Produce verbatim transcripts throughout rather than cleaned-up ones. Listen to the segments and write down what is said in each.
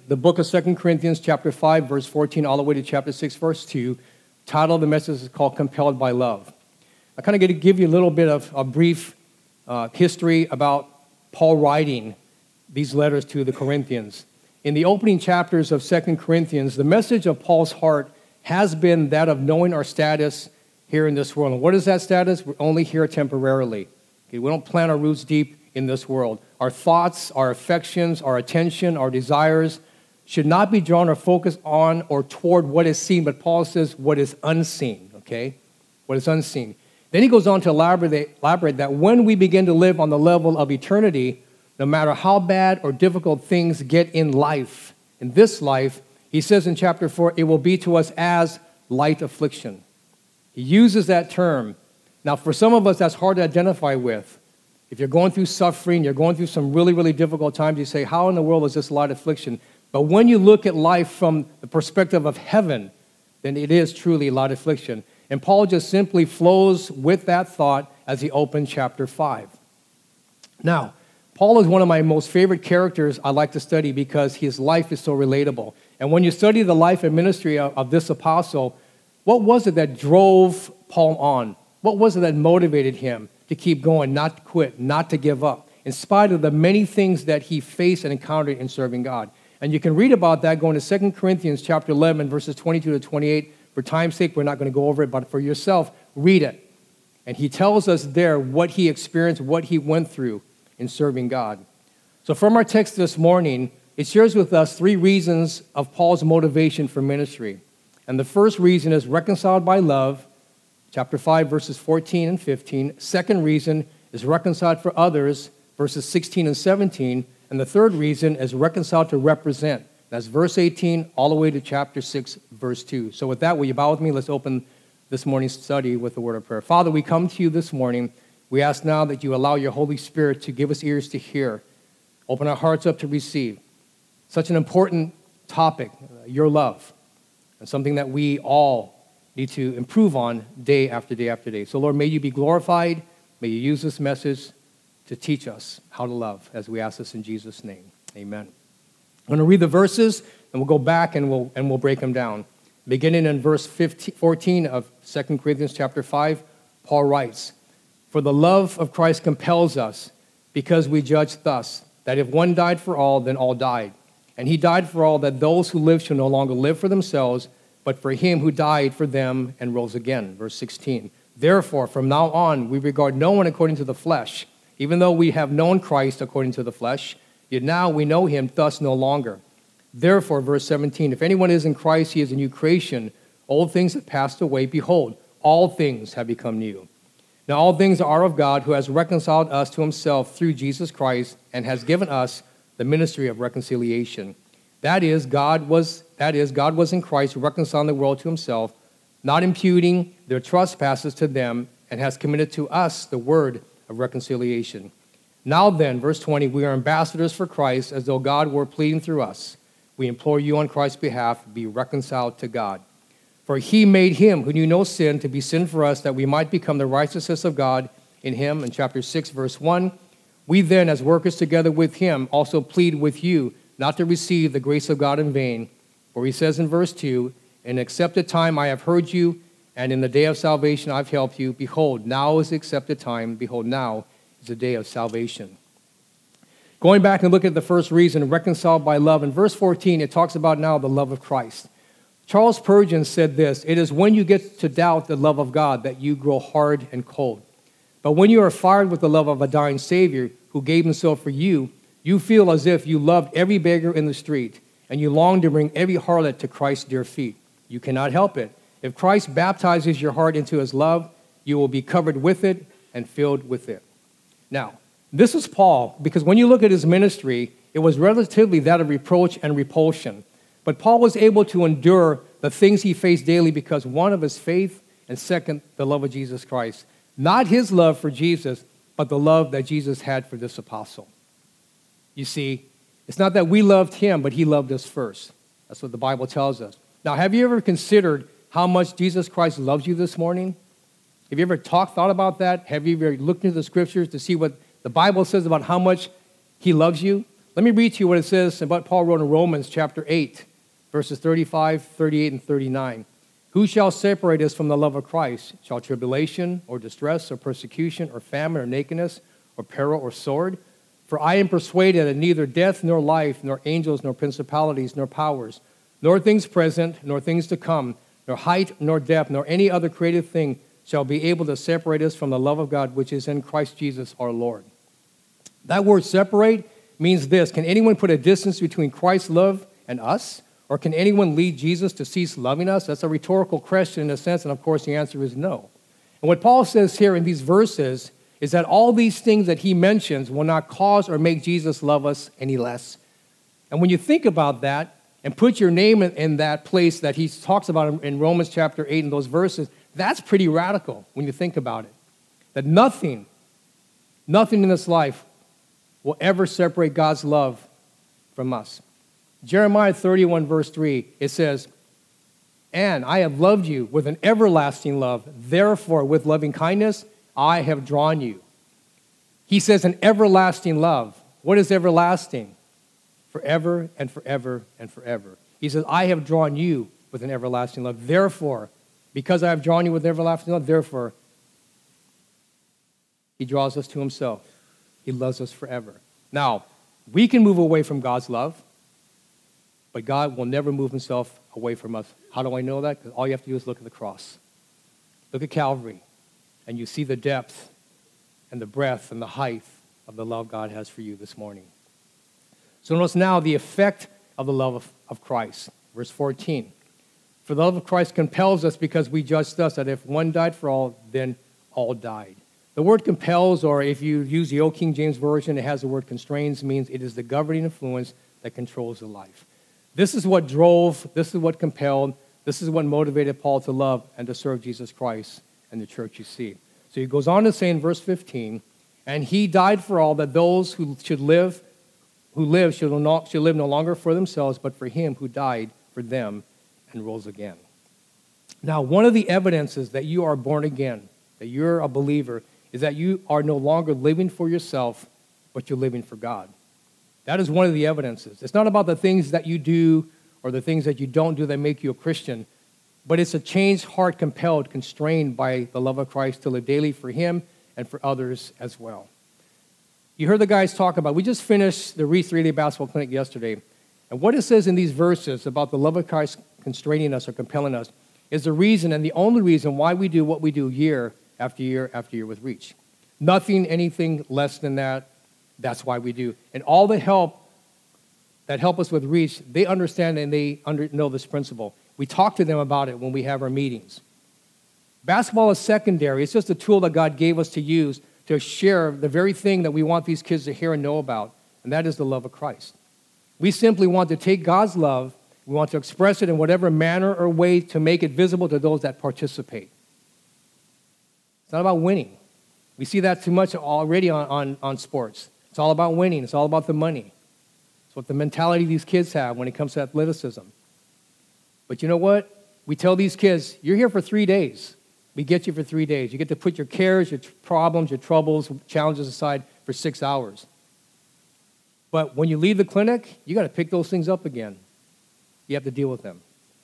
the book of Second Corinthians chapter five, verse fourteen, all the way to chapter six, verse two. Title of the message is called Compelled by Love. I kind of get to give you a little bit of a brief uh, history about Paul writing these letters to the Corinthians. In the opening chapters of Second Corinthians, the message of Paul's heart has been that of knowing our status here in this world. And what is that status? We're only here temporarily. Okay, we don't plant our roots deep in this world. Our thoughts, our affections, our attention, our desires should not be drawn or focused on or toward what is seen, but Paul says what is unseen, okay? What is unseen. Then he goes on to elaborate, elaborate that when we begin to live on the level of eternity, no matter how bad or difficult things get in life, in this life, he says in chapter four, it will be to us as light affliction. He uses that term. Now, for some of us, that's hard to identify with. If you're going through suffering, you're going through some really, really difficult times, you say, how in the world is this light affliction? But when you look at life from the perspective of heaven, then it is truly light affliction. And Paul just simply flows with that thought as he opens chapter five. Now, Paul is one of my most favorite characters I like to study because his life is so relatable. And when you study the life and ministry of, of this apostle, what was it that drove Paul on? What was it that motivated him to keep going, not to quit, not to give up, in spite of the many things that he faced and encountered in serving God? And you can read about that going to Second Corinthians chapter eleven, verses twenty-two to twenty-eight. For time's sake, we're not going to go over it, but for yourself, read it. And he tells us there what he experienced, what he went through in serving God. So from our text this morning, it shares with us three reasons of Paul's motivation for ministry. And the first reason is reconciled by love, chapter five, verses fourteen and fifteen. Second reason is reconciled for others, verses sixteen and seventeen. And the third reason is reconciled to represent. That's verse eighteen all the way to chapter six, verse two. So with that, will you bow with me? Let's open this morning's study with a word of prayer. Father, we come to you this morning. We ask now that you allow your Holy Spirit to give us ears to hear, open our hearts up to receive. Such an important topic, your love, and something that we all need to improve on day after day after day. So Lord, may you be glorified. May you use this message to teach us how to love, as we ask this in Jesus' name. Amen. I'm going to read the verses, and we'll go back and we'll and we'll break them down. Beginning in verse fifteen, fourteen of Second Corinthians chapter five, Paul writes, "For the love of Christ compels us, because we judge thus, that if one died for all, then all died. And he died for all, that those who live shall no longer live for themselves, but for him who died for them and rose again." Verse sixteen, "Therefore, from now on, we regard no one according to the flesh, even though we have known Christ according to the flesh, yet now we know him thus no longer. Therefore," verse seventeen, "if anyone is in Christ, he is a new creation. Old things have passed away. Behold, all things have become new. Now all things are of God, who has reconciled us to himself through Jesus Christ, and has given us the ministry of reconciliation. That is, God was that is, God was in Christ reconciling the world to himself, not imputing their trespasses to them, and has committed to us the word of reconciliation. Now then," verse twenty, "we are ambassadors for Christ, as though God were pleading through us. We implore you on Christ's behalf, be reconciled to God. For he made him who knew no sin to be sin for us, that we might become the righteousness of God in him." In chapter six, verse one, "We then, as workers together with him, also plead with you not to receive the grace of God in vain. For he says in verse two, 'In accepted time I have heard you, and in the day of salvation I've helped you. Behold, now is the accepted time. Behold, now is the day of salvation.'" Going back and look at the first reason, reconciled by love. In verse fourteen, it talks about now the love of Christ. Charles Spurgeon said this, "It is when you get to doubt the love of God that you grow hard and cold. But when you are fired with the love of a dying Savior who gave himself for you, you feel as if you loved every beggar in the street, and you long to bring every harlot to Christ's dear feet. You cannot help it. If Christ baptizes your heart into his love, you will be covered with it and filled with it." Now, this is Paul, because when you look at his ministry, it was relatively that of reproach and repulsion. But Paul was able to endure the things he faced daily because, one, of his faith, and second, the love of Jesus Christ. Not his love for Jesus, but the love that Jesus had for this apostle. You see, it's not that we loved him, but he loved us first. That's what the Bible tells us. Now, have you ever considered how much Jesus Christ loves you this morning? Have you ever talked, thought about that? Have you ever looked into the scriptures to see what the Bible says about how much he loves you? Let me read to you what it says and what Paul wrote in Romans chapter eight, verses thirty-five, thirty-eight, and thirty-nine. Who shall separate us from the love of Christ? Shall tribulation or distress or persecution or famine or nakedness or peril or sword? For I am persuaded that neither death nor life, nor angels, nor principalities, nor powers, nor things present, nor things to come, nor height, nor depth, nor any other created thing shall be able to separate us from the love of God which is in Christ Jesus our Lord. That word separate means this. Can anyone put a distance between Christ's love and us? Or can anyone lead Jesus to cease loving us? That's a rhetorical question in a sense, and of course the answer is no. And what Paul says here in these verses is that all these things that he mentions will not cause or make Jesus love us any less. And when you think about that and put your name in, in that place that he talks about in, in Romans chapter eight in those verses, that's pretty radical when you think about it. That nothing, nothing in this life will ever separate God's love from us. Jeremiah thirty-one, verse three, it says, and I have loved you with an everlasting love. Therefore, with loving kindness, I have drawn you. He says an everlasting love. What is everlasting? Forever and forever and forever. He says, I have drawn you with an everlasting love. Therefore, because I have drawn you with everlasting love, therefore, he draws us to himself. He loves us forever. Now, we can move away from God's love, but God will never move himself away from us. How do I know that? Because all you have to do is look at the cross. Look at Calvary, and you see the depth and the breadth and the height of the love God has for you this morning. So notice now the effect of the love of, of Christ. Verse fourteen. For the love of Christ compels us because we judge thus that if one died for all, then all died. The word compels, or if you use the old King James Version, it has the word constrains, means it is the governing influence that controls the life. This is what drove, this is what compelled, this is what motivated Paul to love and to serve Jesus Christ and the church you see. So he goes on to say in verse fifteen, and he died for all, that those who should live, who live should, not, should live no longer for themselves, but for him who died for them and rose again. Now, one of the evidences that you are born again, that you're a believer, is that you are no longer living for yourself, but you're living for God. That is one of the evidences. It's not about the things that you do or the things that you don't do that make you a Christian, but it's a changed heart compelled, constrained by the love of Christ to live daily for him and for others as well. You heard the guys talk about, we just finished the Reese three-day basketball clinic yesterday, and what it says in these verses about the love of Christ constraining us or compelling us is the reason and the only reason why we do what we do year after year after year with Reach. Nothing, anything less than that. That's why we do. And all the help that help us with Reach, they understand and they under, know this principle. We talk to them about it when we have our meetings. Basketball is secondary. It's just a tool that God gave us to use to share the very thing that we want these kids to hear and know about, and that is the love of Christ. We simply want to take God's love, we want to express it in whatever manner or way to make it visible to those that participate. It's not about winning. We see that too much already on, on, on sports. It's all about winning. It's all about the money. It's what the mentality these kids have when it comes to athleticism. But you know what? We tell these kids, you're here for three days. We get you for three days. You get to put your cares, your problems, your troubles, challenges aside for six hours. But when you leave the clinic, you got to pick those things up again. You have to deal with them.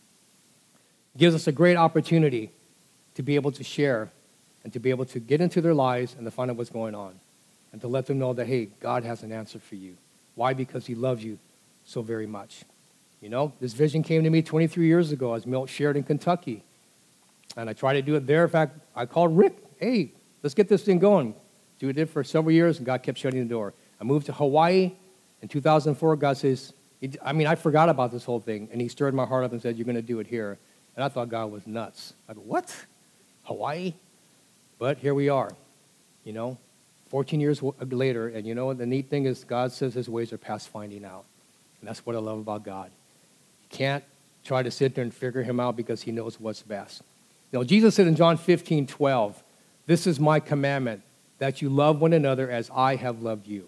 It gives us a great opportunity to be able to share and to be able to get into their lives and to find out what's going on and to let them know that, hey, God has an answer for you. Why? Because he loves you so very much. You know, this vision came to me twenty-three years ago as Milt shared in Kentucky. And I tried to do it there. In fact, I called Rick, hey, let's get this thing going. Do it for several years, and God kept shutting the door. I moved to Hawaii in two thousand four. God says, I mean, I forgot about this whole thing, and he stirred my heart up and said, you're going to do it here. And I thought God was nuts. I go, what? Hawaii? But here we are, you know, fourteen years later, and you know what the neat thing is, God says his ways are past finding out. And that's what I love about God. You can't try to sit there and figure him out because he knows what's best. You know, Jesus said in John fifteen twelve, this is my commandment, that you love one another as I have loved you.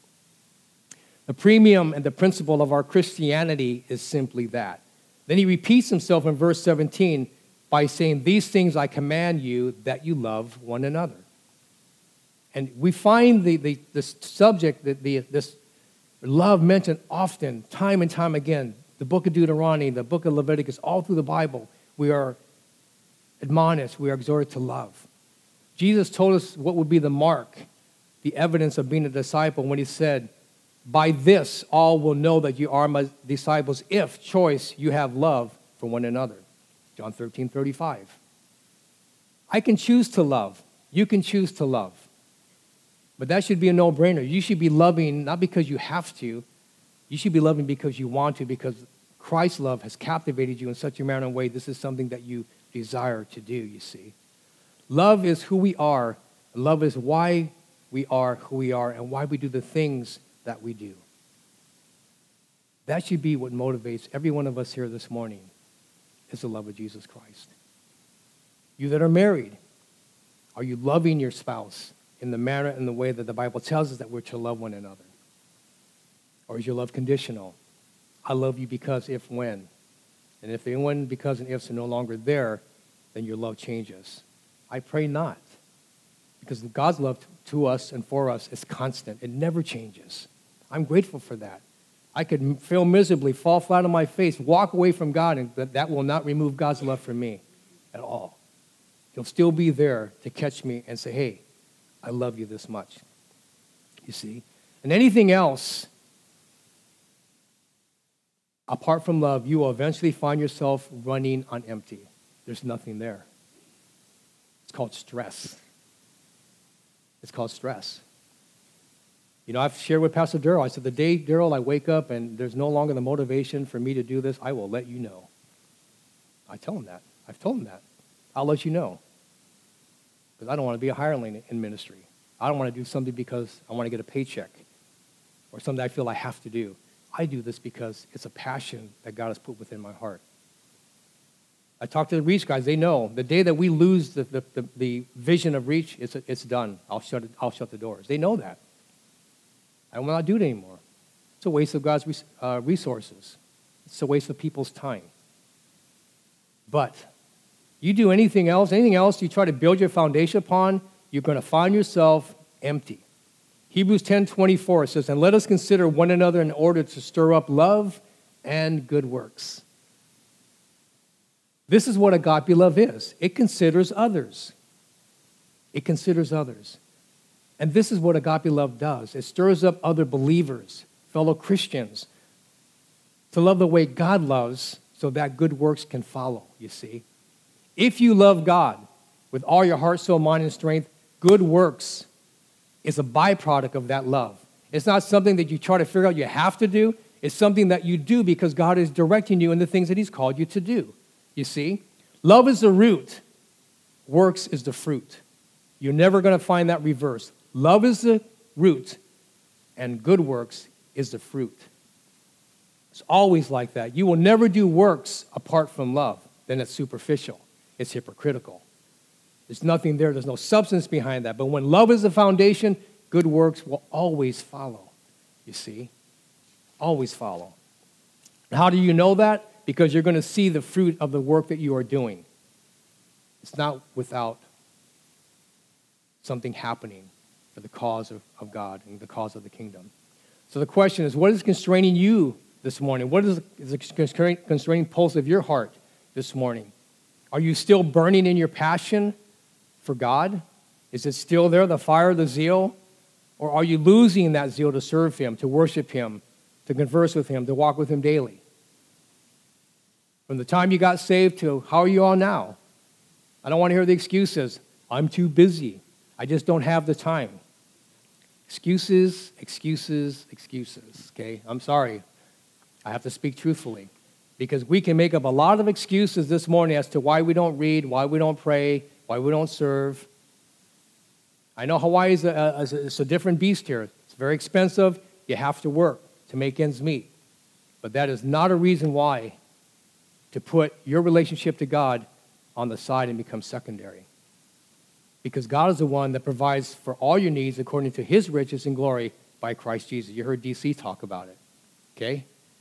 The premium and the principle of our Christianity is simply that. Then he repeats himself in verse seventeen by saying, these things I command you, that you love one another. And we find the, the, the subject, the, the, this Love mentioned often, time and time again. The book of Deuteronomy, the book of Leviticus, all through the Bible, we are admonished, we are exhorted to love. Jesus told us what would be the mark, the evidence of being a disciple when he said, by this all will know that you are my disciples if, choice, you have love for one another. John thirteen thirty-five. I can choose to love. You can choose to love. But that should be a no-brainer. You should be loving not because you have to. You should be loving because you want to, because Christ's love has captivated you in such a manner and way. This is something that you desire to do, you see. Love is who we are. Love is why we are who we are and why we do the things that we do. That should be what motivates every one of us here this morning, is the love of Jesus Christ. You that are married, are you loving your spouse in the manner and the way that the Bible tells us that we're to love one another? Or is your love conditional? I love you because if, when. And if the when, because, and ifs are no longer there, then your love changes. I pray not. Because God's love to us and for us is constant. It never changes. I'm grateful for that. I could fail miserably, fall flat on my face, walk away from God, and that will not remove God's love for me at all. He'll still be there to catch me and say, hey, I love you this much. You see? And anything else, apart from love, you will eventually find yourself running on empty. There's nothing there. It's called stress. It's called stress. You know, I've shared with Pastor Darrell, I said, the day, Darrell, I wake up and there's no longer the motivation for me to do this, I will let you know. I tell him that. I've told him that. I'll let you know. Because I don't want to be a hireling in ministry. I don't want to do something because I want to get a paycheck or something I feel I have to do. I do this because it's a passion that God has put within my heart. I talk to the Reach guys. They know the day that we lose the, the, the, the vision of Reach, it's, it's done. I'll shut it, I'll shut the doors. They know that. I will not do it anymore. It's a waste of God's uh, resources. It's a waste of people's time. But you do anything else, anything else you try to build your foundation upon, you're going to find yourself empty. Hebrews ten twenty-four says, and let us consider one another in order to stir up love and good works. This is what agape love is. It considers others. It considers others. And this is what agape love does. It stirs up other believers, fellow Christians, to love the way God loves so that good works can follow, you see. If you love God with all your heart, soul, mind, and strength, good works is a byproduct of that love. It's not something that you try to figure out you have to do. It's something that you do because God is directing you in the things that he's called you to do. You see? Love is the root. Works is the fruit. You're never going to find that reverse. Love is the root, and good works is the fruit. It's always like that. You will never do works apart from love. Then it's superficial. It's hypocritical. There's nothing there. There's no substance behind that. But when love is the foundation, good works will always follow. You see? Always follow. How do you know that? Because you're going to see the fruit of the work that you are doing. It's not without something happening for the cause of, of God and the cause of the kingdom. So the question is, what is constraining you this morning? What is the constraining, constraining pulse of your heart this morning? Are you still burning in your passion for God? Is it still there, the fire, the zeal? Or are you losing that zeal to serve him, to worship him, to converse with him, to walk with him daily? From the time you got saved to how are you all now? I don't want to hear the excuses. I'm too busy. I just don't have the time. Excuses, excuses, excuses, okay? I'm sorry. I have to speak truthfully. Because we can make up a lot of excuses this morning as to why we don't read, why we don't pray, why we don't serve. I know Hawaii is a, a, it's a different beast here. It's very expensive. You have to work to make ends meet. But that is not a reason why to put your relationship to God on the side and become secondary. Because God is the one that provides for all your needs according to his riches and glory by Christ Jesus. You heard D C talk about it, okay?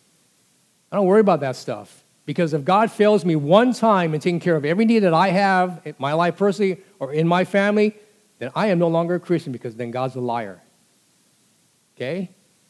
I don't worry about that stuff. Because if God fails me one time in taking care of every need that I have in my life personally or in my family, then I am no longer a Christian because then God's a liar. Okay?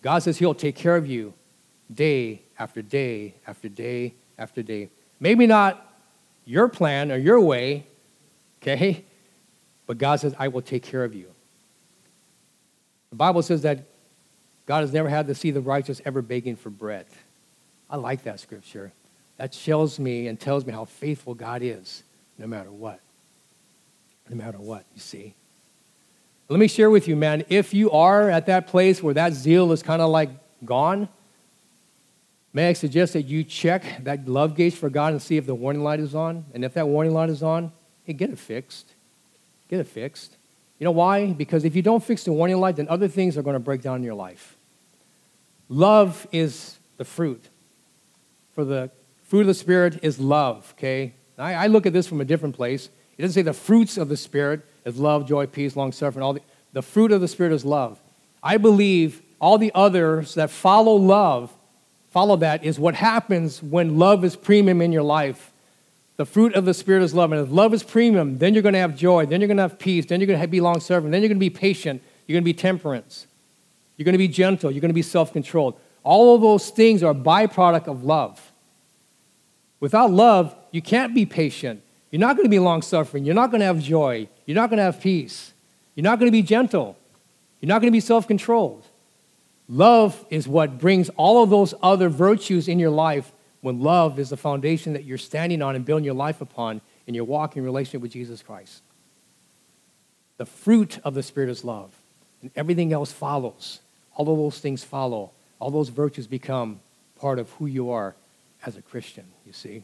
God says he'll take care of you day after day after day after day. Maybe not your plan or your way, okay? But God says, I will take care of you. The Bible says that God has never had to see the righteous ever begging for bread. I like that scripture. That shows me and tells me how faithful God is, no matter what. No matter what, you see. Let me share with you, man, if you are at that place where that zeal is kind of like gone, may I suggest that you check that love gauge for God and see if the warning light is on. And if that warning light is on, hey, get it fixed. Get it fixed. You know why? Because if you don't fix the warning light, then other things are going to break down in your life. Love is the fruit. For the fruit of the Spirit is love, okay? I, I look at this from a different place. It doesn't say the fruits of the Spirit is love, joy, peace, long-suffering. All the, the fruit of the Spirit is love. I believe all the others that follow love, follow that is what happens when love is premium in your life. The fruit of the Spirit is love. And if love is premium, then you're going to have joy. Then you're going to have peace. Then you're going to be long-suffering. Then you're going to be patient. You're going to be temperance. You're going to be gentle. You're going to be self-controlled. All of those things are a byproduct of love. Without love, you can't be patient. You're not going to be long-suffering. You're not going to have joy. You're not going to have peace. You're not going to be gentle. You're not going to be self-controlled. Love is what brings all of those other virtues in your life when love is the foundation that you're standing on and building your life upon in your walk in relationship with Jesus Christ. The fruit of the Spirit is love, and everything else follows. All of those things follow. All those virtues become part of who you are as a Christian, you see.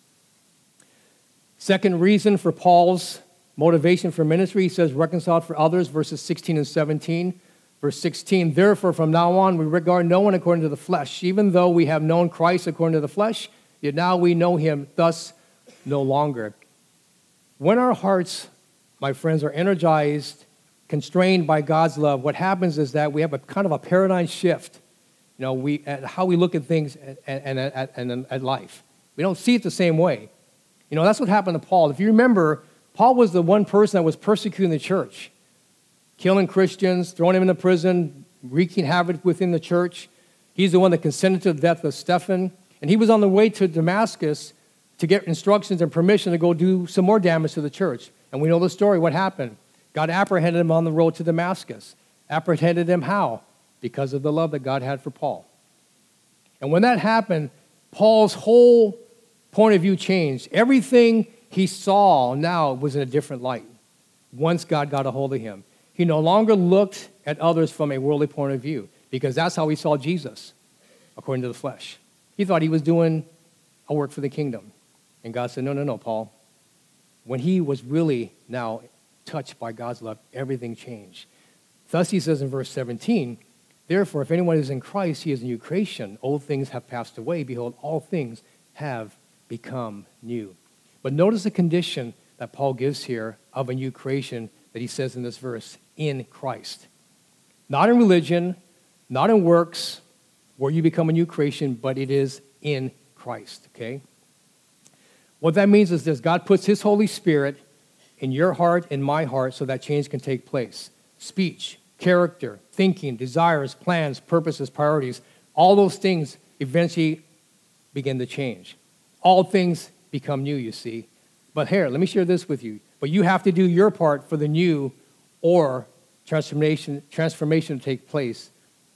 Second reason for Paul's motivation for ministry, he says, reconciled for others, verses sixteen and seventeen. Verse sixteen, therefore, from now on, we regard no one according to the flesh. Even though we have known Christ according to the flesh, yet now we know him thus no longer. When our hearts, my friends, are energized, constrained by God's love, what happens is that we have a kind of a paradigm shift, you know, we, at how we look at things and, and, and, and at life. We don't see it the same way. You know, that's what happened to Paul. If you remember, Paul was the one person that was persecuting the church, killing Christians, throwing them into prison, wreaking havoc within the church. He's the one that consented to the death of Stephen. And he was on the way to Damascus to get instructions and permission to go do some more damage to the church. And we know the story, what happened. God apprehended him on the road to Damascus. Apprehended him how? Because of the love that God had for Paul. And when that happened, Paul's whole point of view changed. Everything he saw now was in a different light once God got a hold of him. He no longer looked at others from a worldly point of view because that's how he saw Jesus, according to the flesh. He thought he was doing a work for the kingdom. And God said, no, no, no, Paul. When he was really now touched by God's love, everything changed. Thus he says in verse seventeen, therefore, if anyone is in Christ, he is a new creation. Old things have passed away. Behold, all things have become new. But notice the condition that Paul gives here of a new creation that he says in this verse, in Christ. Not in religion, not in works, where you become a new creation, but it is in Christ, okay? What that means is this: God puts his Holy Spirit in your heart and my heart so that change can take place. Speech, character, thinking, desires, plans, purposes, priorities, all those things eventually begin to change. All things become new, you see. But here, let me share this with you. But you have to do your part for the new or transformation, transformation to take place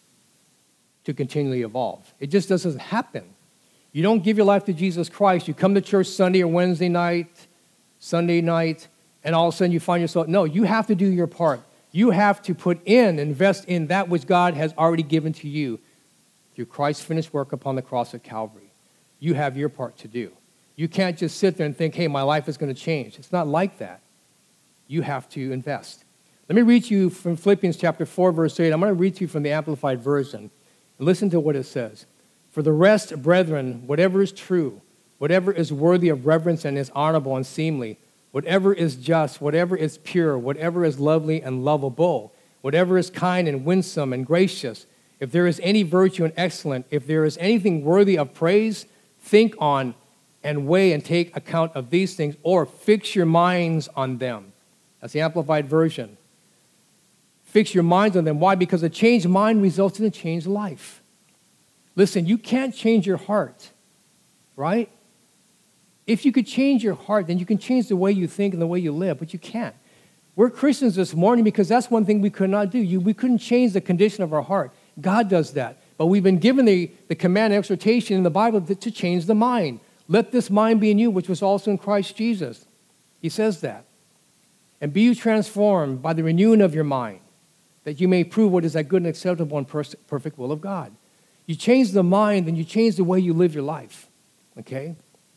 to continually evolve. It just doesn't happen. You don't give your life to Jesus Christ. You come to church Sunday or Wednesday night, Sunday night, and all of a sudden you find yourself, no, you have to do your part. You have to put in, invest in that which God has already given to you through Christ's finished work upon the cross at Calvary. You have your part to do. You can't just sit there and think, hey, my life is going to change. It's not like that. You have to invest. Let me read to you from Philippians chapter four, verse eight. I'm going to read to you from the Amplified Version. Listen to what it says. For the rest, brethren, whatever is true, whatever is worthy of reverence and is honorable and seemly, whatever is just, whatever is pure, whatever is lovely and lovable, whatever is kind and winsome and gracious, if there is any virtue and excellent, if there is anything worthy of praise, think on and weigh and take account of these things, or fix your minds on them. That's the Amplified Version. fix your minds on them. Why? Because a changed mind results in a changed life. Listen, you can't change your heart, right? If you could change your heart, then you can change the way you think and the way you live, but you can't. We're Christians this morning because that's one thing we could not do. You, we couldn't change the condition of our heart. God does that. But we've been given the, the command and exhortation in the Bible to, to change the mind. Let this mind be in you, which was also in Christ Jesus. He says that. And be you transformed by the renewing of your mind, that you may prove what is that good and acceptable and pers- perfect will of God. You change the mind, and you change the way you live your life. Okay?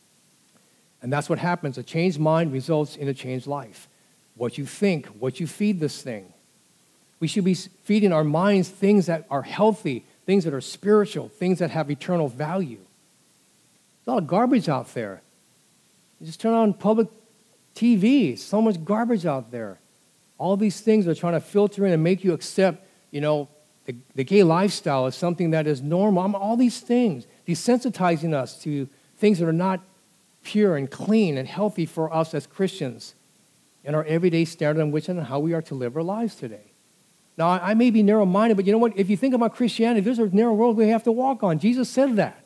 And that's what happens. A changed mind results in a changed life. What you think, what you feed this thing. We should be feeding our minds things that are healthy, things that are spiritual, things that have eternal value. There's a lot of garbage out there. You just turn on public T V. So much garbage out there. All these things are trying to filter in and make you accept, you know, the, the gay lifestyle as something that is normal. I mean, all these things, desensitizing us to things that are not pure and clean and healthy for us as Christians and our everyday standard on which and how we are to live our lives today. Now, I, I may be narrow-minded, but you know what? If you think about Christianity, there's a narrow road we have to walk on. Jesus said that.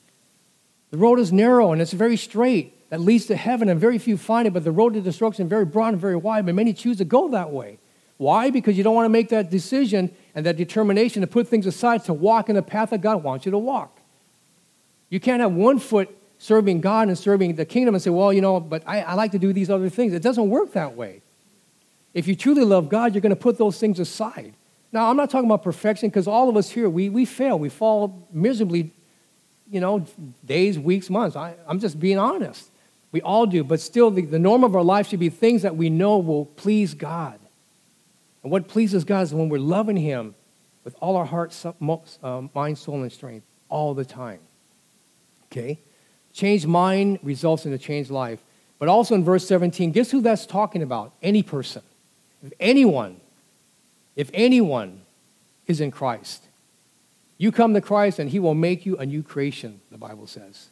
The road is narrow and it's very straight that leads to heaven, and very few find it, but the road to destruction is very broad and very wide, but many choose to go that way. Why? Because you don't want to make that decision and that determination to put things aside to walk in the path that God wants you to walk. You can't have one foot serving God and serving the kingdom and say, well, you know, but I, I like to do these other things. It doesn't work that way. If you truly love God, you're going to put those things aside. Now, I'm not talking about perfection, because all of us here, we, we fail. We fall miserably, you know, days, weeks, months. I, I'm just being honest. We all do, but still the, the norm of our life should be things that we know will please God. And what pleases God is when we're loving Him with all our heart, uh, mind, soul, and strength all the time. Okay? Changed mind results in a changed life. But also in verse seventeen, guess who that's talking about? Any person. If anyone, if anyone is in Christ, you come to Christ and He will make you a new creation, the Bible says.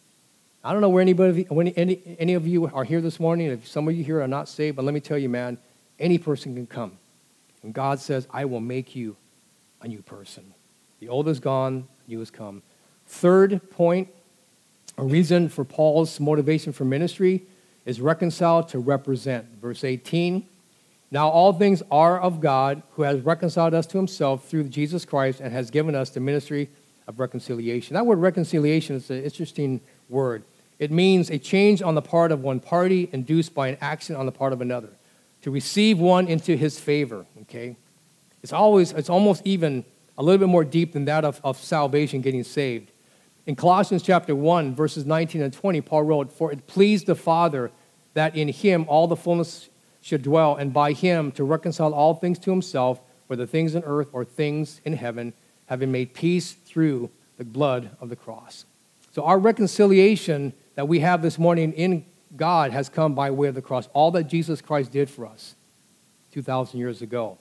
I don't know where anybody, when any, any of you are here this morning. If some of you here are not saved, but let me tell you, man, any person can come. And God says, I will make you a new person. The old is gone, the new has come. Third point, a reason for Paul's motivation for ministry is reconciled to represent. Verse eighteen, now all things are of God, who has reconciled us to Himself through Jesus Christ and has given us the ministry of reconciliation. That word reconciliation is an interesting word. It means a change on the part of one party induced by an action on the part of another. To receive one into his favor, okay? It's always, it's almost even a little bit more deep than that of, of salvation, getting saved. In Colossians chapter one, verses nineteen and twenty, Paul wrote, for it pleased the Father that in Him all the fullness should dwell, and by Him to reconcile all things to Himself, whether things in earth or things in heaven, having made peace through the blood of the cross. So our reconciliation that we have this morning in God has come by way of the cross. All that Jesus Christ did for us two thousand years ago.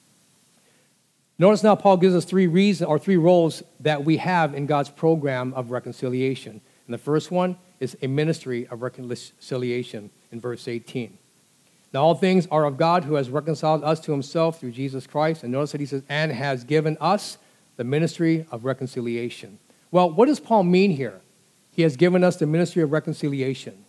Notice now Paul gives us three reasons or three roles that we have in God's program of reconciliation. And the first one is a ministry of reconciliation in verse eighteen. Now all things are of God, who has reconciled us to Himself through Jesus Christ. And notice that he says, and has given us the ministry of reconciliation. Well, what does Paul mean here? He has given us the ministry of reconciliation.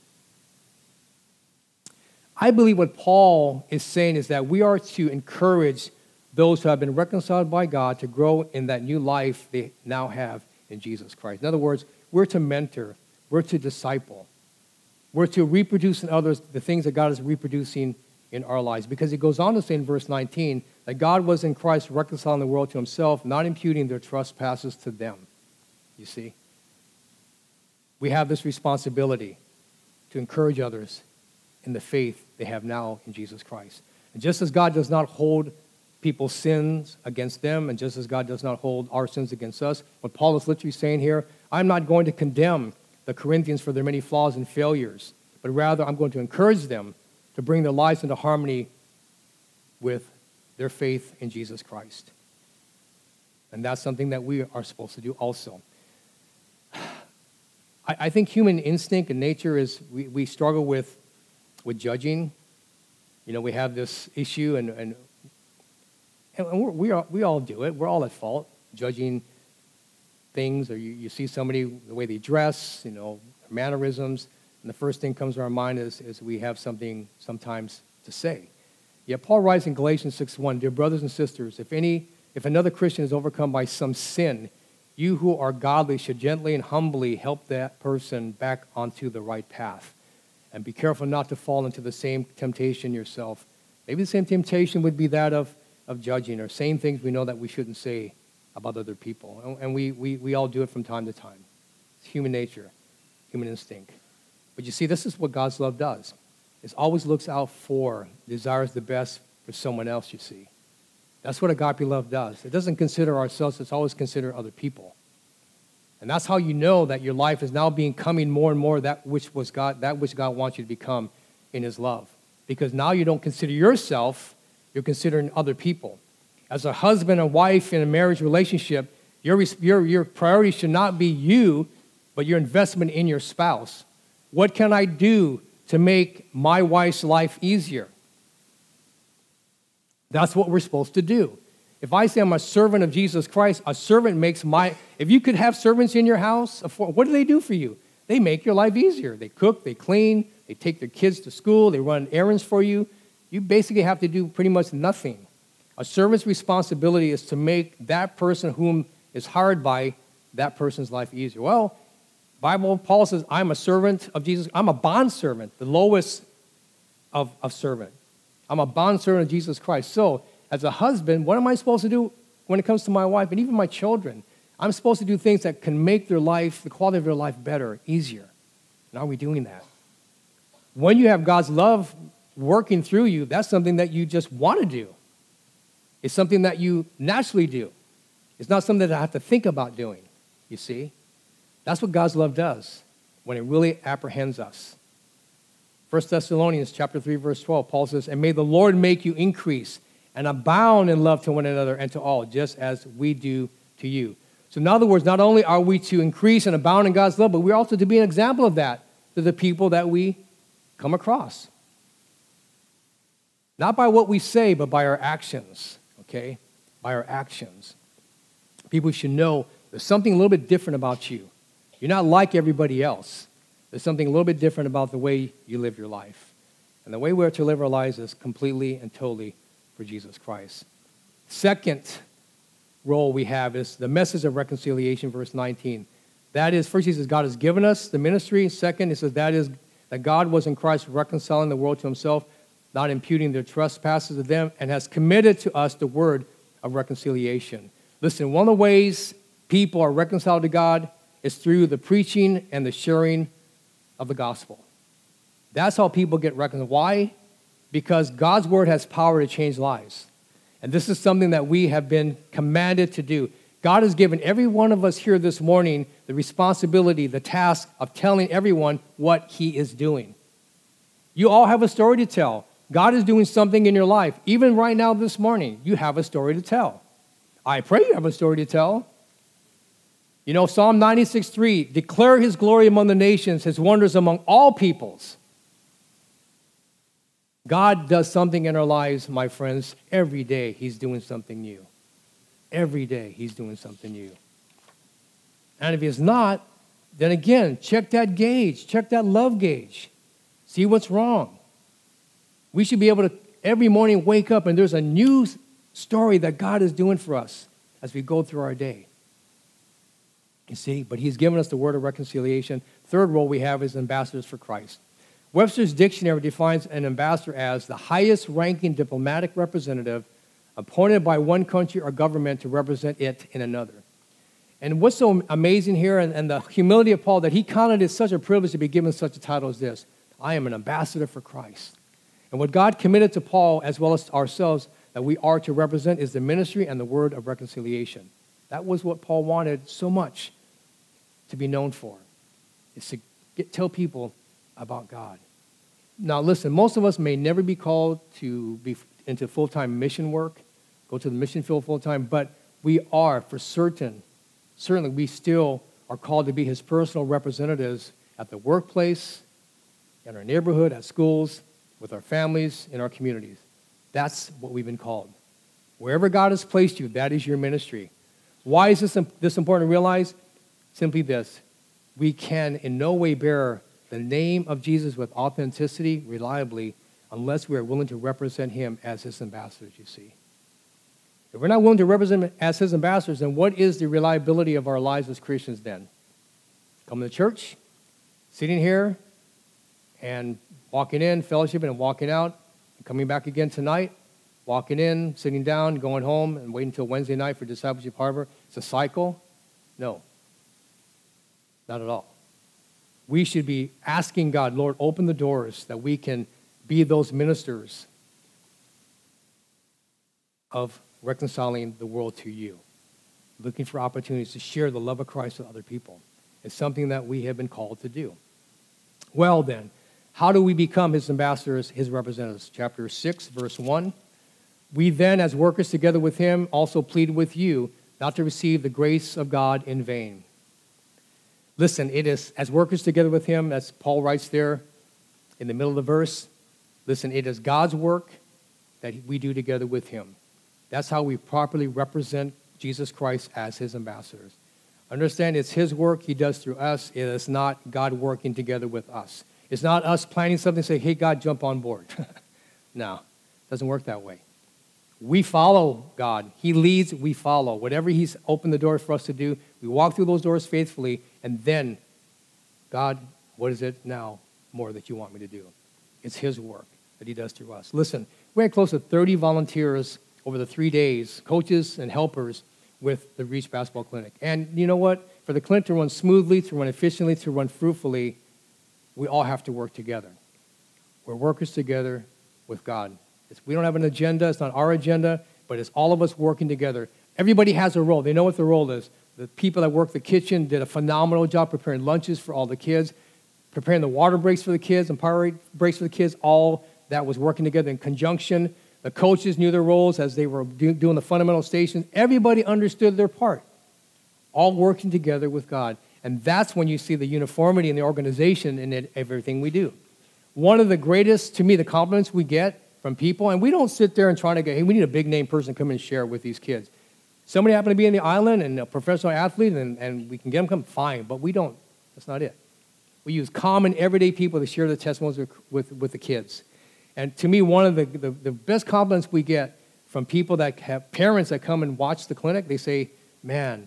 I believe what Paul is saying is that we are to encourage those who have been reconciled by God to grow in that new life they now have in Jesus Christ. In other words, we're to mentor, we're to disciple, we're to reproduce in others the things that God is reproducing in our lives. Because it goes on to say in verse nineteen that God was in Christ reconciling the world to Himself, not imputing their trespasses to them. You see? We have this responsibility to encourage others in the faith they have now in Jesus Christ. And just as God does not hold people's sins against them, and just as God does not hold our sins against us, what Paul is literally saying here, I'm not going to condemn the Corinthians for their many flaws and failures, but rather I'm going to encourage them to bring their lives into harmony with their faith in Jesus Christ. And that's something that we are supposed to do also. I, I think human instinct and nature is we, we struggle with, with judging. You know, we have this issue, and, and And we're, we, are, we all do it. We're all at fault, judging things, or you, you see somebody, the way they dress, you know, mannerisms, and the first thing comes to our mind is, is we have something sometimes to say. Yet Paul writes in Galatians six one, "Dear brothers and sisters, if any, if another Christian is overcome by some sin, you who are godly should gently and humbly help that person back onto the right path. And be careful not to fall into the same temptation yourself." Maybe the same temptation would be that of, of judging or saying things we know that we shouldn't say about other people. And, and we, we, we all do it from time to time. It's human nature, human instinct. But you see, this is what God's love does. It always looks out for, desires the best for someone else, you see. That's what agape love does. It doesn't consider ourselves, it's always consider other people. And that's how you know that your life is now becoming more and more that which was God, that which God wants you to become in his love. Because now you don't consider yourself, you're considering other people. As a husband and wife in a marriage relationship, your, your, your priority should not be you, but your investment in your spouse. What can I do to make my wife's life easier? That's what we're supposed to do. If I say I'm a servant of Jesus Christ, a servant makes my, if you could have servants in your house, what do they do for you? They make your life easier. They cook, they clean, they take their kids to school, they run errands for you. You basically have to do pretty much nothing. A servant's responsibility is to make that person whom is hired by that person's life easier. Well, Bible, Paul says, I'm a servant of Jesus. I'm a bond servant, the lowest of, of servant. I'm a bond servant of Jesus Christ. So, as a husband, what am I supposed to do when it comes to my wife and even my children? I'm supposed to do things that can make their life, the quality of their life better, easier. And are we doing that? When you have God's love working through you, that's something that you just want to do. It's something that you naturally do. It's not something that I have to think about doing, you see? That's what God's love does when it really apprehends us. First Thessalonians chapter three, verse twelve, Paul says, "And may the Lord make you increase and abound in love to one another and to all, just as we do to you." So in other words, not only are we to increase and abound in God's love, but we're also to be an example of that to the people that we come across. Not by what we say, but by our actions, okay? By our actions. People should know there's something a little bit different about you. You're not like everybody else. There's something a little bit different about the way you live your life. And the way we're to live our lives is completely and totally for Jesus Christ. Second role we have is the message of reconciliation, verse nineteen. That is, first he says, God has given us the ministry. Second, he says, that is, that God was in Christ reconciling the world to himself, not imputing their trespasses to them, and has committed to us the word of reconciliation. Listen, one of the ways people are reconciled to God is through the preaching and the sharing of the gospel. That's how people get reconciled. Why? Because God's word has power to change lives. And this is something that we have been commanded to do. God has given every one of us here this morning the responsibility, the task of telling everyone what he is doing. You all have a story to tell. God is doing something in your life. Even right now this morning, you have a story to tell. I pray you have a story to tell. You know, Psalm ninety-six three, declare his glory among the nations, his wonders among all peoples. God does something in our lives, my friends. Every day he's doing something new. Every day he's doing something new. And if he's not, then again, check that gauge. Check that love gauge. See what's wrong. We should be able to every morning wake up and there's a new story that God is doing for us as we go through our day. You see, but he's given us the word of reconciliation. Third role we have is ambassadors for Christ. Webster's dictionary defines an ambassador as the highest ranking diplomatic representative appointed by one country or government to represent it in another. And what's so amazing here, and, and the humility of Paul, that he counted it such a privilege to be given such a title as this: I am an ambassador for Christ. And what God committed to Paul, as well as ourselves, that we are to represent is the ministry and the word of reconciliation. That was what Paul wanted so much to be known for, is to get, tell people about God. Now listen, most of us may never be called to be into full-time mission work, go to the mission field full-time, but we are for certain, certainly we still are called to be his personal representatives at the workplace, in our neighborhood, at schools, with our families, in our communities. That's what we've been called. Wherever God has placed you, that is your ministry. Why is this, this important to realize? Simply this. We can in no way bear the name of Jesus with authenticity, reliably, unless we are willing to represent him as his ambassadors, you see. If we're not willing to represent him as his ambassadors, then what is the reliability of our lives as Christians then? Coming to church, sitting here, and walking in, fellowshipping, and walking out, and coming back again tonight, walking in, sitting down, going home, and waiting until Wednesday night for Discipleship Harbor. It's a cycle? No. Not at all. We should be asking God, Lord, open the doors that we can be those ministers of reconciling the world to you, looking for opportunities to share the love of Christ with other people. It's something that we have been called to do. Well then, how do we become his ambassadors, his representatives? Chapter six, verse one. We then, as workers together with him, also plead with you not to receive the grace of God in vain. Listen, it is, as workers together with him, as Paul writes there in the middle of the verse, listen, it is God's work that we do together with him. That's how we properly represent Jesus Christ as his ambassadors. Understand, it's his work he does through us. It is not God working together with us. It's not us planning something and say, hey, God, jump on board. No, it doesn't work that way. We follow God. He leads, we follow. Whatever he's opened the door for us to do, we walk through those doors faithfully, and then, God, what is it now more that you want me to do? It's his work that he does through us. Listen, we had close to thirty volunteers over the three days, coaches and helpers with the Reach Basketball Clinic. And you know what? For the clinic to run smoothly, to run efficiently, to run fruitfully, we all have to work together. We're workers together with God. It's, we don't have an agenda. It's not our agenda, but it's all of us working together. Everybody has a role. They know what the role is. The people that work the kitchen did a phenomenal job preparing lunches for all the kids, preparing the water breaks for the kids and power breaks for the kids. All that was working together in conjunction. The coaches knew their roles as they were do, doing the fundamental stations. Everybody understood their part, all working together with God. And that's when you see the uniformity in the organization in it, everything we do. One of the greatest, to me, the compliments we get from people, and we don't sit there and try to go, hey, we need a big name person to come and share with these kids. Somebody happen to be in the island and a professional athlete, and, and we can get them come, fine, but we don't. That's not it. We use common, everyday people to share the testimonies with, with, with the kids. And to me, one of the, the, the best compliments we get from people that have parents that come and watch the clinic, they say, man,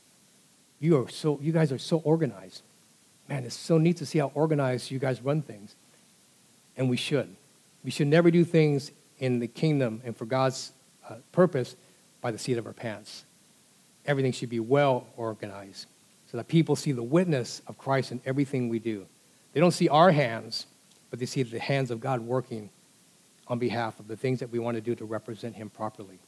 you are so, you guys are so organized. Man, it's so neat to see how organized you guys run things. And we should. We should never do things in the kingdom and for God's uh, purpose by the seat of our pants. Everything should be well organized so that people see the witness of Christ in everything we do. They don't see our hands, but they see the hands of God working on behalf of the things that we want to do to represent him properly.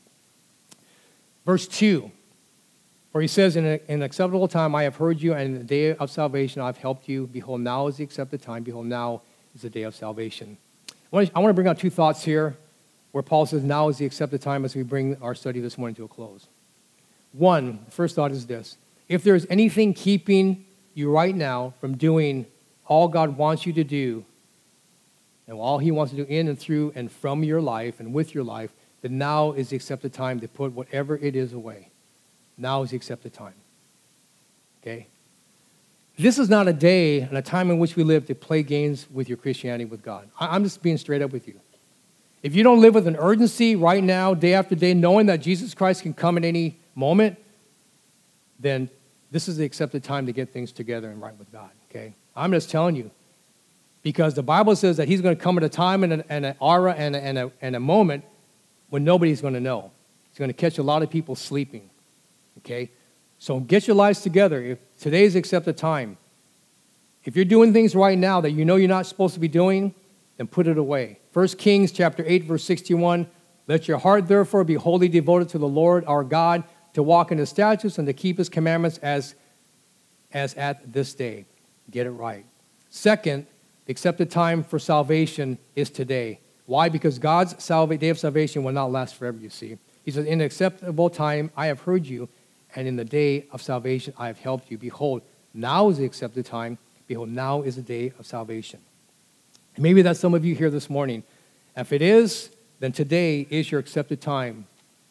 Verse two, for he says, in, a, in an acceptable time I have heard you, and in the day of salvation I have helped you. Behold, now is the accepted time. Behold, now is the day of salvation. I want, to, I want to bring out two thoughts here where Paul says now is the accepted time as we bring our study this morning to a close. One, the first thought is this. If there's anything keeping you right now from doing all God wants you to do, and all he wants to do in and through and from your life and with your life, then now is the accepted time to put whatever it is away. Now is the accepted time. Okay? This is not a day and a time in which we live to play games with your Christianity with God. I'm just being straight up with you. If you don't live with an urgency right now, day after day, knowing that Jesus Christ can come at any moment, then this is the accepted time to get things together and right with God, okay? I'm just telling you, because the Bible says that he's going to come at a time and, a, and an aura and a, and, a, and a moment when nobody's going to know. He's going to catch a lot of people sleeping, okay? So get your lives together. If today's the accepted time, if you're doing things right now that you know you're not supposed to be doing, then put it away. First Kings chapter eight, verse sixty-one, let your heart therefore be wholly devoted to the Lord our God, to walk in his statutes and to keep his commandments as, as at this day. Get it right. Second, the accepted time for salvation is today. Why? Because God's salva- day of salvation will not last forever, you see. He says, in an acceptable time I have heard you, and in the day of salvation I have helped you. Behold, now is the accepted time. Behold, now is the day of salvation. And maybe that's some of you here this morning. If it is, then today is your accepted time for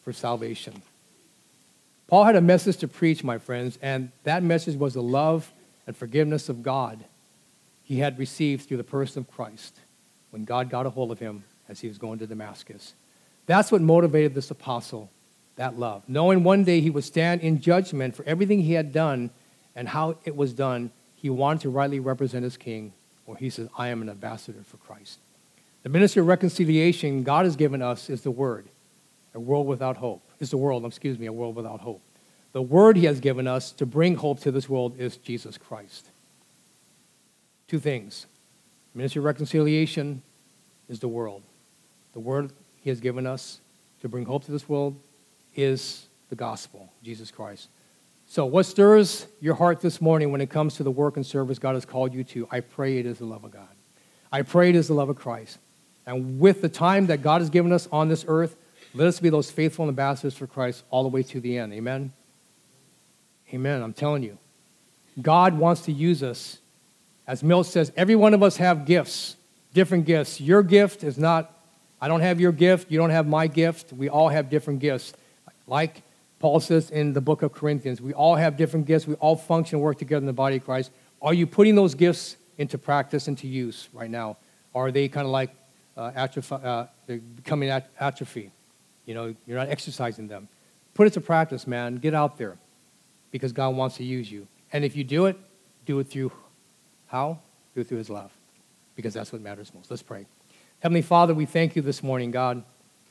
for salvation. Paul had a message to preach, my friends, and that message was the love and forgiveness of God he had received through the person of Christ when God got a hold of him as he was going to Damascus. That's what motivated this apostle, that love. Knowing one day he would stand in judgment for everything he had done and how it was done, he wanted to rightly represent his king, or he says, I am an ambassador for Christ. The ministry of reconciliation God has given us is the word, a world without hope. Is the world, excuse me, a world without hope. The word he has given us to bring hope to this world is Jesus Christ. Two things. Ministry of reconciliation is the world. The word he has given us to bring hope to this world is the gospel, Jesus Christ. So what stirs your heart this morning when it comes to the work and service God has called you to? I pray it is the love of God. I pray it is the love of Christ. And with the time that God has given us on this earth, let us be those faithful ambassadors for Christ all the way to the end. Amen? Amen. I'm telling you. God wants to use us. As Milt says, every one of us have gifts, different gifts. Your gift is not, I don't have your gift, you don't have my gift. We all have different gifts. Like Paul says in the book of Corinthians, we all have different gifts. We all function and work together in the body of Christ. Are you putting those gifts into practice, into use right now? Or are they kind of like uh, atrophy, uh, they're becoming at- atrophy? You know, you're not exercising them. Put it to practice, man. Get out there because God wants to use you. And if you do it, do it through how? Do it through his love, because that's what matters most. Let's pray. Heavenly Father, we thank you this morning, God.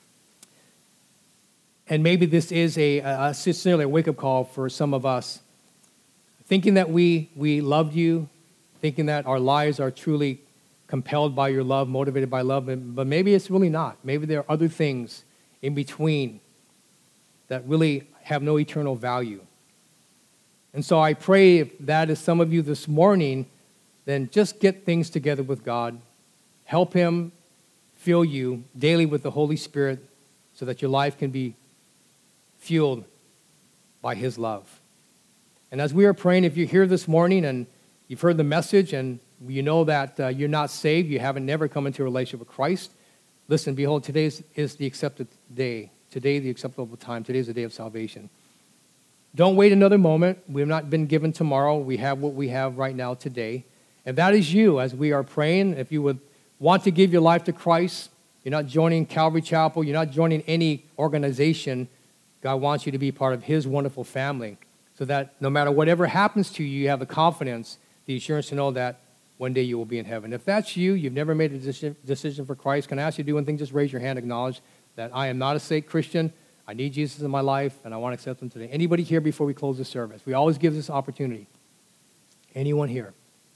And maybe this is a, a sincerely a wake-up call for some of us, thinking that we, we loved you, thinking that our lives are truly compelled by your love, motivated by love, but maybe it's really not. Maybe there are other things in between that really have no eternal value. And so I pray if that is some of you this morning, then just get things together with God. Help him fill you daily with the Holy Spirit so that your life can be fueled by his love. And as we are praying, if you're here this morning and you've heard the message and you know that uh, you're not saved, you haven't never come into a relationship with Christ, listen, behold, today is, is the accepted day. Today, the acceptable time. Today is the day of salvation. Don't wait another moment. We have not been given tomorrow. We have what we have right now today. If that is you, as we are praying, if you would want to give your life to Christ, you're not joining Calvary Chapel, you're not joining any organization, God wants you to be part of his wonderful family so that no matter whatever happens to you, you have the confidence, the assurance to know that one day you will be in heaven. If that's you, you've never made a decision, decision for Christ, can I ask you to do one thing? Just raise your hand, acknowledge that I am not a saved Christian. I need Jesus in my life, and I want to accept him today. Anybody here before we close the service? We always give this opportunity. Anyone here?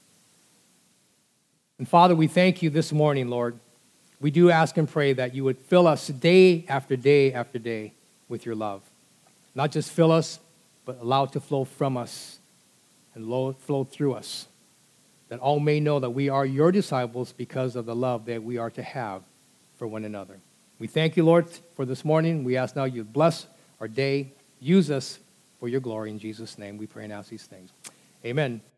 And Father, we thank you this morning, Lord. We do ask and pray that you would fill us day after day after day with your love. Not just fill us, but allow it to flow from us and flow through us, that all may know that we are your disciples because of the love that we are to have for one another. We thank you, Lord, for this morning. We ask now you bless our day. Use us for your glory. In Jesus' name we pray and ask these things. Amen.